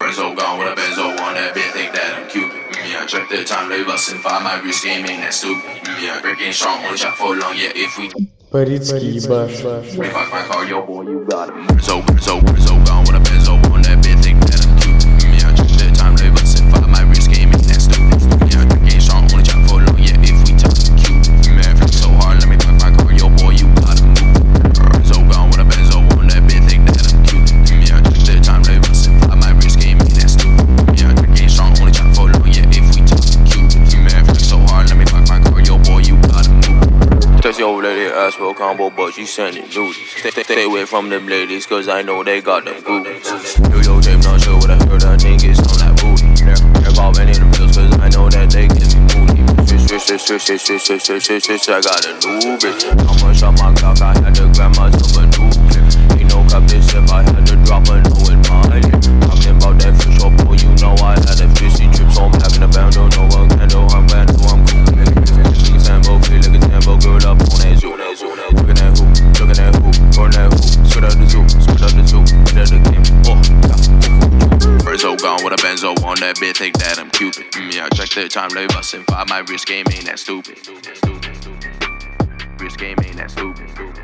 Benzo gone with a Benzo on that bitch, think that I'm Cupid. I check the time, they bustin' 5, my wrist game ain't that stupid. Breaking strong, only shot for long, yeah, if we Парицкий баш. we fuck my car, yo boy, you got him. Benzo gone with a Benzo on that bitch, think that I'm Cupid. I check the time, they bustin' 5, my wrist game ain't that stupid. Breaking strong, only shot for long, yeah, if we talk Cupid. Flex so hard, let me fuck my car, yo boy, you got him. Benzo gone with a Benzo on that bitch, think that I'm Cupid. I check the time, they bustin' 5, my wrist game ain't that stupid. Breaking strong, only shot for long, yeah, if we talk Cupid. Flex so hard, let me fuck my car, yo boy, you got him. Text your lady, ask for a combo, but she sending nudes. Stay away from them ladies, cause I know they got them groupies. Do your tape, not sure what I heard, I think it's on that booty. Care about any of them pills, cause I know that they get me moody. Switch, I got a new bitch. How much on my clock, I had to grab myself a new clip. Ain't no cap this if I had to drop a no in my lip. Talking about that fish up, boy, you know I had a fishy trip, so I'm having a band, don't know one candle, I'm bad, so I'm cool. Sambo, feel like a Sambo, girl up on that zoo. Look at that hoop, burn that hoop, spit out the zoo, get out the game, Benzo gone with a Benzo on that bitch, think that I'm Cupid. I check the time, they bustin' 5, my wrist game ain't that stupid. Wrist game ain't that stupid.